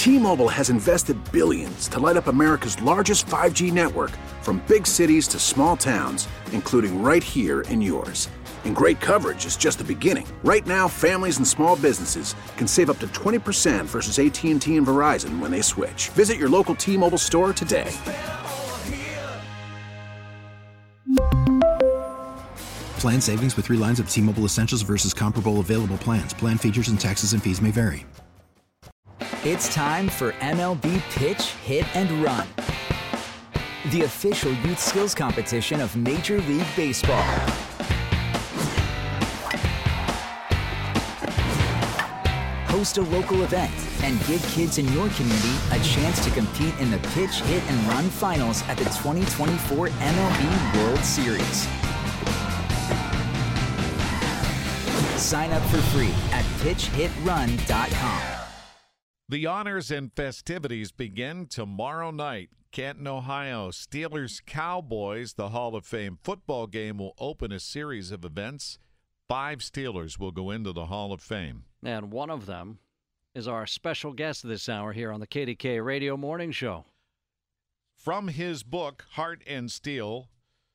T-Mobile has invested billions to light up America's largest 5G network, from big cities to small towns, including right here in yours. And great coverage is just the beginning. Right now, families and small businesses can save up to 20% versus AT&T and Verizon when they switch. Visit your local T-Mobile store today. Plan savings with 3 lines of T-Mobile Essentials versus comparable available plans. Plan features and taxes and fees may vary. It's time for MLB Pitch, Hit, and Run, the official youth skills competition of Major League Baseball. Host a local event and give kids in your community a chance to compete in the Pitch, Hit, and Run finals at the 2024 MLB World Series. Sign up for free at pitchhitrun.com. The honors and festivities begin tomorrow night. Canton, Ohio, Steelers-Cowboys. The Hall of Fame football game will open a series of events. 5 Steelers will go into the Hall of Fame. And one of them is our special guest this hour here on the KDK Radio Morning Show. From his book, Heart and Steel,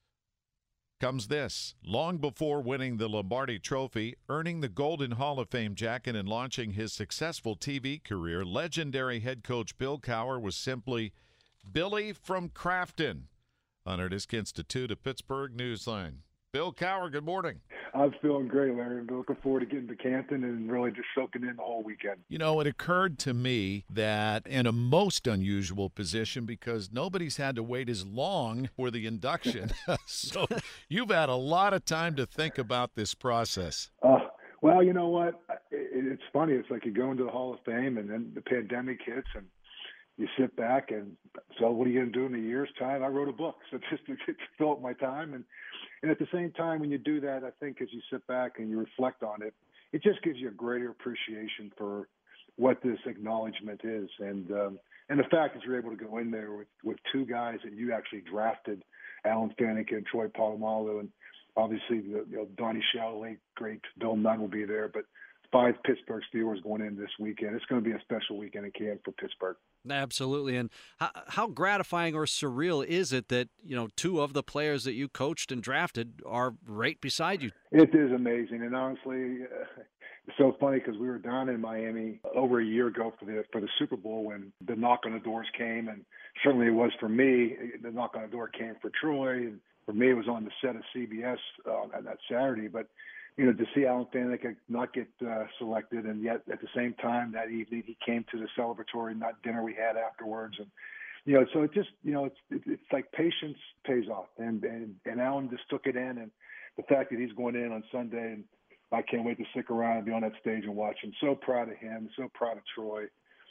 comes this. Long before winning the Lombardi Trophy, earning the Golden Hall of Fame jacket, and launching his successful TV career, legendary head coach Bill Cowher was simply Billy from Crafton. Honored Institute of Pittsburgh Newsline. Bill Cowher, good morning. I'm feeling great, Larry. I'm looking forward to getting to Canton and really just soaking in the whole weekend. You know, it occurred to me that in a most unusual position, because nobody's had to wait as long for the induction. So you've had a lot of time to think about this process. Well, you know what? It's funny. It's like you go into the Hall of Fame and then the pandemic hits and you sit back and, so what are you going to do in a year's time? I wrote a book, so just to fill up my time. And at the same time, when you do that, I think as you sit back and you reflect on it, it just gives you a greater appreciation for what this acknowledgement is. And the fact that you're able to go in there with 2 guys that you actually drafted, Alan Faneca and Troy Polamalu, and obviously Donnie Shell, late great Bill Nunn will be there, but 5 Pittsburgh Steelers going in this weekend. It's going to be a special weekend in Canton for Pittsburgh. Absolutely. And how gratifying or surreal is it that, 2 of the players that you coached and drafted are right beside you? It is amazing. And honestly, it's so funny because we were down in Miami over a year ago for the Super Bowl when the knock on the doors came. And certainly it was for me. The knock on the door came for Troy. And for me, it was on the set of CBS on that Saturday. But to see Alan Faneca not get selected, and yet at the same time that evening he came to the celebratory dinner we had afterwards, and so it just it's like patience pays off, and Alan just took it in, and the fact that he's going in on Sunday, and I can't wait to stick around and be on that stage and watch him. So proud of him, so proud of Troy,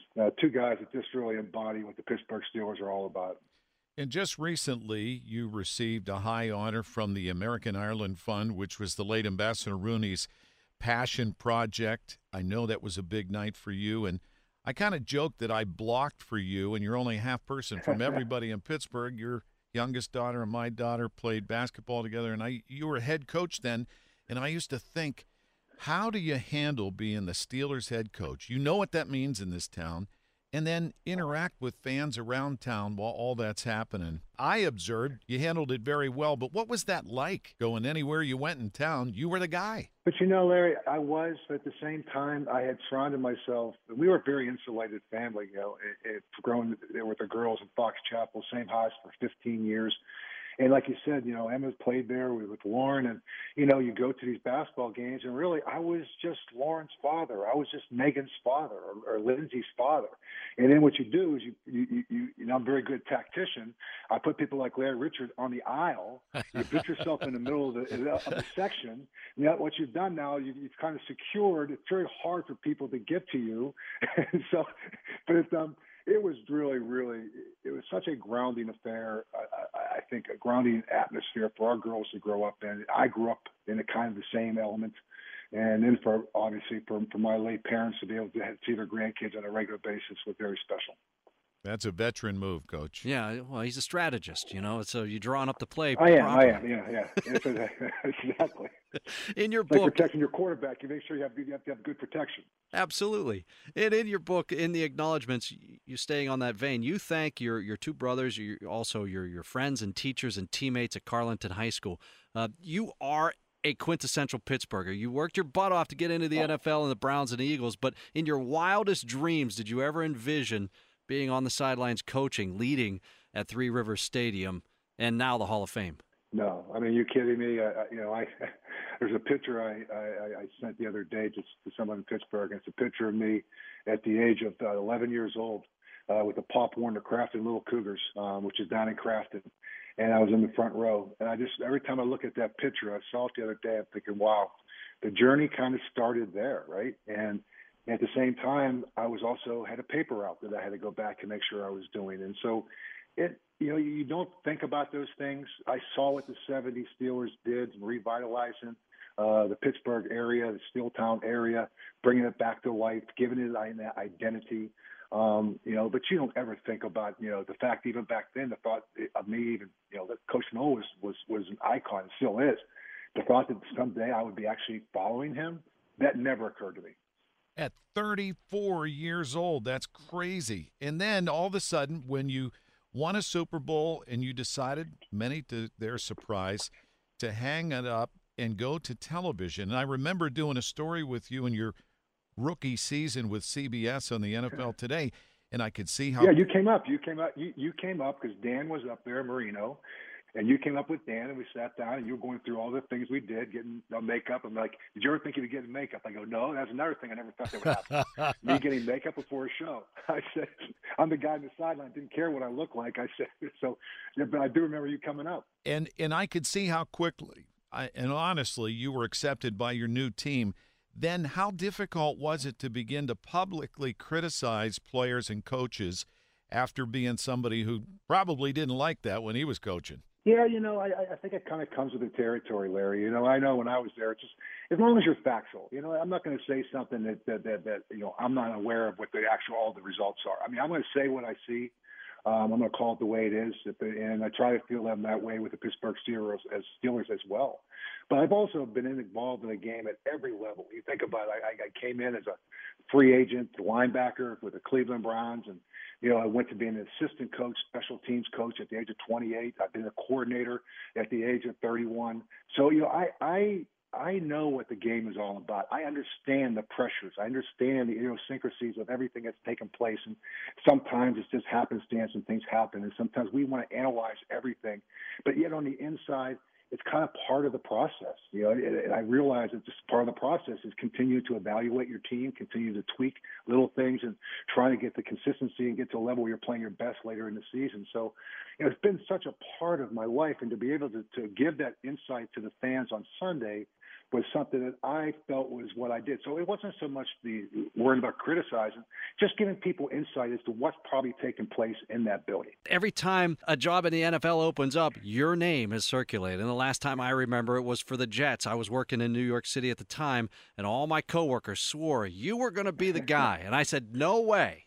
2 guys that just really embody what the Pittsburgh Steelers are all about. And just recently, you received a high honor from the American Ireland Fund, which was the late Ambassador Rooney's passion project. I know that was a big night for you, and I kind of joked that I blocked for you, and you're only a half person from everybody in Pittsburgh. Your youngest daughter and my daughter played basketball together, and you were a head coach then, and I used to think, how do you handle being the Steelers head coach? You know what that means in this town. And then interact with fans around town while all that's happening. I observed you handled it very well, but what was that like? Going anywhere you went in town, you were the guy. But Larry, I was, but at the same time, I had surrounded myself. We were a very insulated family, growing there with the girls in Fox Chapel, same house for 15 years. And like you said, Emma's played there with Lauren, and, you go to these basketball games, and really I was just Lauren's father. I was just Megan's father or Lindsay's father. And then what you do is I'm a very good tactician. I put people like Larry Richard on the aisle. You put yourself in the middle of the section. What you've done now, you've kind of secured. It's very hard for people to get to you. So, but it was really, really, it was such a grounding affair. I think a grounding atmosphere for our girls to grow up in. I grew up in a kind of the same element. And then for my late parents to be able to see their grandkids on a regular basis was very special. That's a veteran move, Coach. Yeah, well, he's a strategist, so you're drawing up the play I properly. am, yeah. Exactly. In your It's like book, protecting your quarterback. You make sure you have to have good protection. absolutely. And in your book, in the acknowledgments, you staying on that vein, you thank your two brothers, also your friends and teachers and teammates at Carleton High School. You are a quintessential Pittsburgher. You worked your butt off to get into the NFL and the Browns and Eagles, but in your wildest dreams, did you ever envision being on the sidelines coaching, leading at Three Rivers Stadium, and now the Hall of Fame? No, I mean, you kidding me? There's a picture I sent the other day to someone in Pittsburgh. It's a picture of me at the age of 11 years old with the Pop Warner Crafton Little Cougars, which is down in Crafton, and I was in the front row. And every time I look at that picture, I saw it the other day, I'm thinking, wow, the journey kind of started there, right? And at the same time, I was also had a paper route that I had to go back and make sure I was doing. And so you don't think about those things. I saw what the 70 Steelers did, revitalizing the Pittsburgh area, the Steeltown area, bringing it back to life, giving it an identity. But you don't ever think about, the fact even back then, the thought of me even, that Coach Noll was an icon, and still is. The thought that someday I would be actually following him, that never occurred to me. At 34 years old, that's crazy. And then all of a sudden, when you won a Super Bowl and you decided, many to their surprise, to hang it up and go to television. And I remember doing a story with you in your rookie season with CBS on the NFL Today, and I could see how. Yeah, you came up. You came up because Dan was up there, Marino, and you came up with Dan, and we sat down, and you were going through all the things we did, getting makeup. I'm like, did you ever think you'd get makeup? I go, no, that's another thing I never thought that would happen. Me getting makeup before a show. I said, I'm the guy on the sideline. Didn't care what I looked like. I said, so, yeah, but I do remember you coming up. And I could see how quickly, and honestly, you were accepted by your new team. Then how difficult was it to begin to publicly criticize players and coaches after being somebody who probably didn't like that when he was coaching? Yeah, I think it kind of comes with the territory, Larry. I know when I was there, it's just as long as you're factual. I'm not going to say something that I'm not aware of what all the results are. I mean, I'm going to say what I see. I'm going to call it the way it is, and I try to feel them that way with the Pittsburgh Steelers as well. But I've also been involved in the game at every level. You think about it, I came in as a free agent linebacker with the Cleveland Browns, and I went to being an assistant coach, special teams coach at the age of 28. I've been a coordinator at the age of 31. So I know what the game is all about. I understand the pressures. I understand the idiosyncrasies of everything that's taken place. And sometimes it's just happenstance and things happen. And sometimes we want to analyze everything. But yet on the inside, it's kind of part of the process. And I realize that just part of the process is continue to evaluate your team, continue to tweak little things and try to get the consistency and get to a level where you're playing your best later in the season. So, it's been such a part of my life, and to be able to give that insight to the fans on Sunday was something that I felt was what I did. So it wasn't so much the worrying about criticizing, just giving people insight as to what's probably taking place in that building. Every time a job in the NFL opens up, your name is circulated. And the last time I remember it was for the Jets. I was working in New York City at the time, and all my coworkers swore you were going to be the guy. And I said, no way.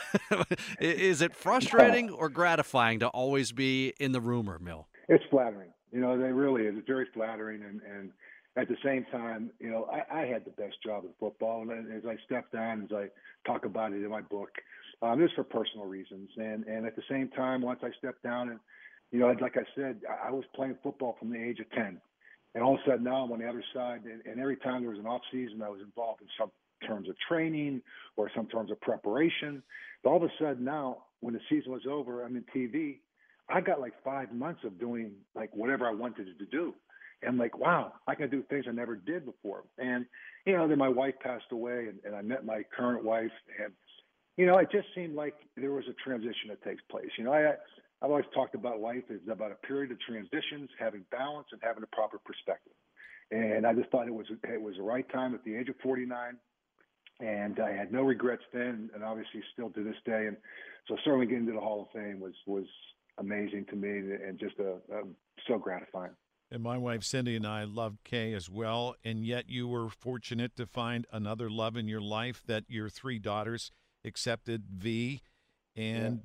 Is it frustrating or gratifying to always be in the rumor mill? It's flattering. They really is. It's very flattering. And at the same time, I had the best job in football. And as I stepped down, as I talk about it in my book, this for personal reasons. And at the same time, once I stepped down and, like I said, I was playing football from the age of 10. And all of a sudden now I'm on the other side. And every time there was an off season, I was involved in some terms of training or some terms of preparation. But all of a sudden now, when the season was over, I'm in TV. I got like 5 months of doing like whatever I wanted to do. And like, wow, I can do things I never did before. And, then my wife passed away and I met my current wife. And, it just seemed like there was a transition that takes place. I've always talked about life as about a period of transitions, having balance and having a proper perspective. And I just thought it was the right time at the age of 49. And I had no regrets then, and obviously still to this day. And so certainly getting to the Hall of Fame was amazing to me and just so gratifying. And my wife Cindy and I loved Kay as well, and yet you were fortunate to find another love in your life that your three daughters accepted V. And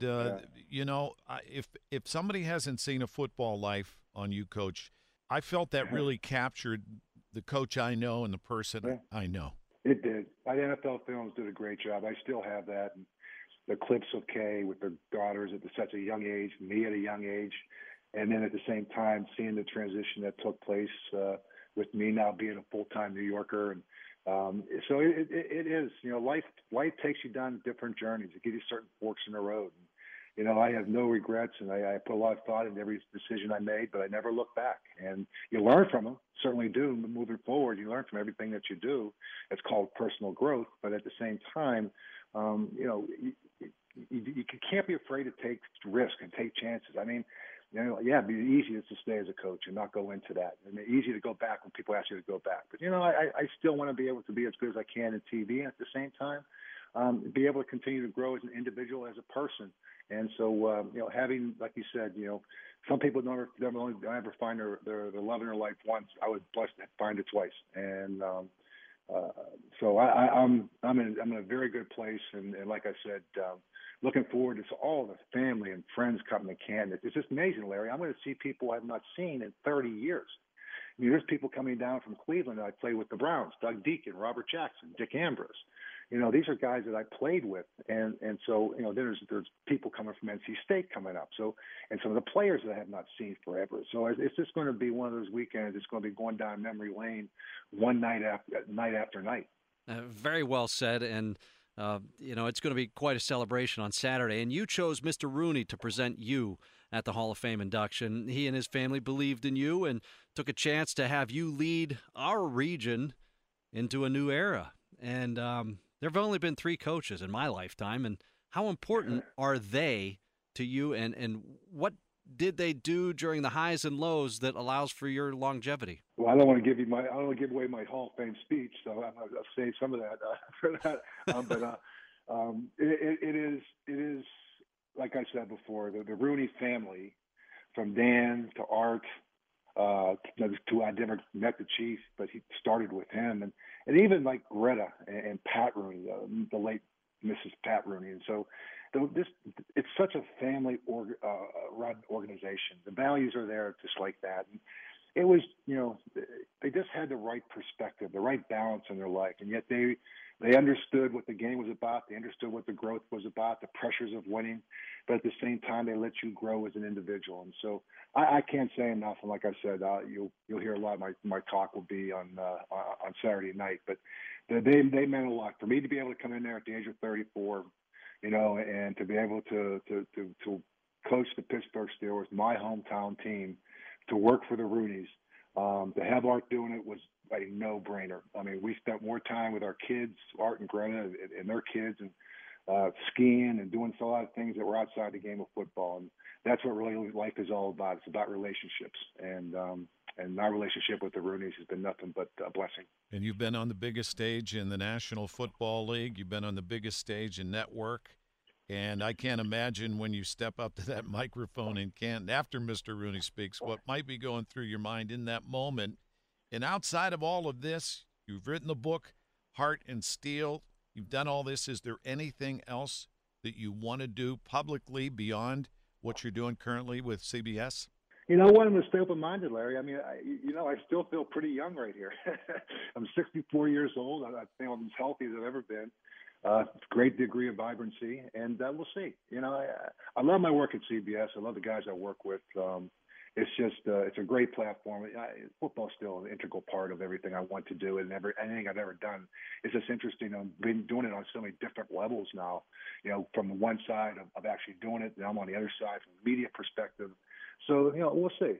if somebody hasn't seen A Football Life on you, Coach, I felt that really captured the coach I know and the person I know. It did. NFL Films did a great job. I still have that. And the clips of Kay with their daughters at such a young age, me at a young age, and then at the same time seeing the transition that took place with me now being a full-time New Yorker. And so it is, life takes you down different journeys. It gives you certain forks in the road. And, I have no regrets, and I put a lot of thought into every decision I made, but I never look back. And you learn from them, certainly do. Moving forward, you learn from everything that you do. It's called personal growth. But at the same time, you can't be afraid to take risk and take chances. I mean, it'd be easiest to stay as a coach and not go into that. And it's easy to go back when people ask you to go back. But, I still want to be able to be as good as I can in TV, and at the same time, be able to continue to grow as an individual, as a person. And so, having, like you said, some people don't ever find their love in their life once. I was blessed to find it twice. And so I'm in a very good place. And like I said, looking forward to all the family and friends coming to Canton. It's just amazing, Larry. I'm going to see people I've not seen in 30 years. I mean, there's people coming down from Cleveland that I played with the Browns, Doug Deacon, Robert Jackson, Dick Ambrose. These are guys that I played with. And so, there's people coming from NC State coming up. So, and some of the players that I have not seen forever. So it's just going to be one of those weekends. It's going to be going down memory lane one night after night. Very well said. And, it's going to be quite a celebration on Saturday. And you chose Mr. Rooney to present you at the Hall of Fame induction. He and his family believed in you and took a chance to have you lead our region into a new era. And there have only been 3 coaches in my lifetime. And how important are they to you? And what did they do during the highs and lows that allows for your longevity? Well, I don't want to give away my Hall of Fame speech, so I'll save some of that for that. But it is like I said before, the Rooney family, from Dan to Art to I never met the Chief, but he started with him, and even like Greta and Pat Rooney, the late Mrs. Pat Rooney, and so it's such a family run organization. The values are there just like that. And it was, they just had the right perspective, the right balance in their life, and yet they understood what the game was about. They understood what the growth was about, the pressures of winning, but at the same time, they let you grow as an individual. And so I can't say enough. And like I said, you'll hear a lot of my talk will be on Saturday night, but they meant a lot for me to be able to come in there at the age of 34, and to be able to coach the Pittsburgh Steelers, my hometown team, to work for the Rooneys. To have Art doing it was a no-brainer. I mean, we spent more time with our kids, Art and Greta, and their kids, and skiing and doing a lot of things that were outside the game of football. And that's what really life is all about. It's about relationships. And my relationship with the Rooneys has been nothing but a blessing. And you've been on the biggest stage in the National Football League. You've been on the biggest stage in network. And I can't imagine when you step up to that microphone in Canton after Mr. Rooney speaks, what might be going through your mind in that moment. And outside of all of this, you've written the book, Heart and Steel. You've done all this. Is there anything else that you want to do publicly beyond what you're doing currently with CBS? I want to stay open-minded, Larry. I mean, I still feel pretty young right here. I'm 64 years old. I think I'm as healthy as I've ever been. Great degree of vibrancy, and we'll see. I love my work at CBS. I love the guys I work with. It's just it's a great platform. Football's still an integral part of everything I want to do, and anything I've ever done. It's just interesting. I've been doing it on so many different levels now. From one side of actually doing it, and I'm on the other side from the media perspective. So we'll see.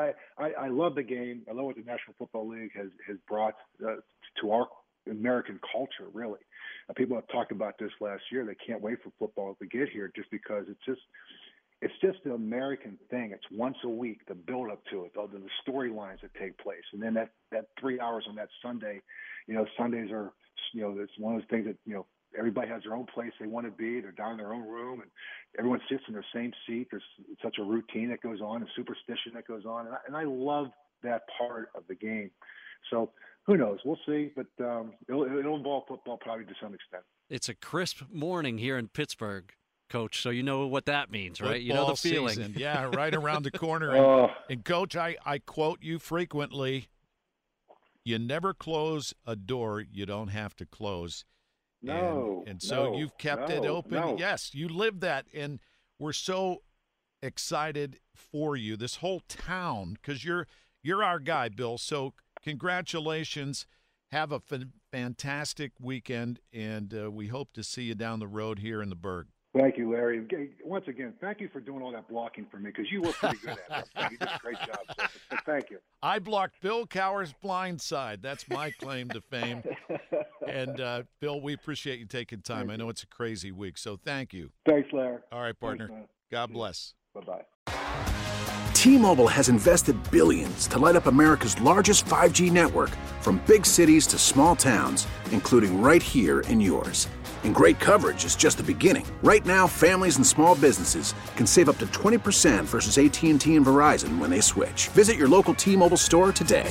I love the game. I love what the National Football League has brought to our American culture, really. People have talked about this last year. They can't wait for football to get here just because it's just an American thing. It's once a week, the build-up to it, the storylines that take place. And then that 3 hours on that Sunday, Sundays are, it's one of those things that, everybody has their own place they want to be. They're down in their own room, and everyone sits in their same seat. There's such a routine that goes on, a superstition that goes on. And I love that part of the game. So who knows? We'll see, but it'll involve football probably to some extent. It's a crisp morning here in Pittsburgh. Coach, so you know what that means, right? You know the Football feeling. season. Yeah, right around the corner. And Coach, I quote you frequently, you never close a door you don't have to close. And so you've kept it open. No. Yes, you live that, and we're so excited for you, this whole town, because you're our guy, Bill. So congratulations. Have a fantastic weekend, and we hope to see you down the road here in the Berg. Thank you, Larry. Once again, thank you for doing all that blocking for me, because you were pretty good at it. You did a great job. So thank you. I blocked Bill Cowher's blind side. That's my claim to fame. And, Bill, we appreciate you taking time. I know it's a crazy week, so thank you. Thanks, Larry. All right, partner. Thanks, God bless. Bye-bye. T-Mobile has invested billions to light up America's largest 5G network, from big cities to small towns, including right here in yours. And great coverage is just the beginning. Right now, families and small businesses can save up to 20% versus AT&T and Verizon when they switch. Visit your local T-Mobile store today.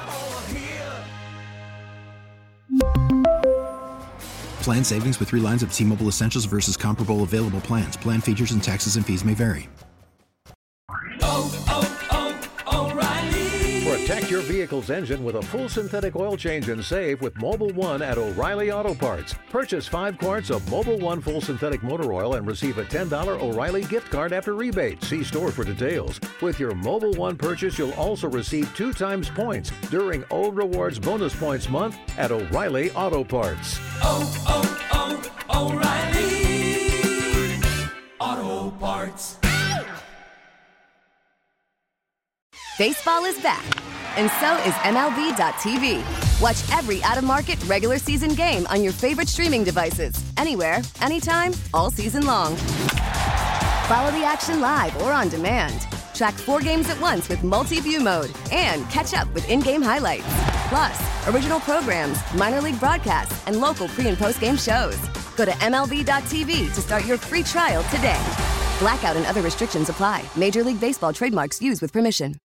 Plan savings with 3 lines of T-Mobile Essentials versus comparable available plans. Plan features and taxes and fees may vary. Protect your vehicle's engine with a full synthetic oil change and save with Mobil 1 at O'Reilly Auto Parts. Purchase 5 quarts of Mobil 1 full synthetic motor oil and receive a $10 O'Reilly gift card after rebate. See store for details. With your Mobil 1 purchase, you'll also receive 2 times points during O Rewards Bonus Points Month at O'Reilly Auto Parts. O'Reilly Auto Parts. Baseball is back, and so is MLB.tv. Watch every out-of-market regular season game on your favorite streaming devices, anywhere, anytime, all season long. Follow the action live or on demand. Track 4 games at once with multi-view mode and catch up with in-game highlights. Plus, original programs, minor league broadcasts, and local pre- and post-game shows. Go to MLB.tv to start your free trial today. Blackout and other restrictions apply. Major League Baseball trademarks used with permission.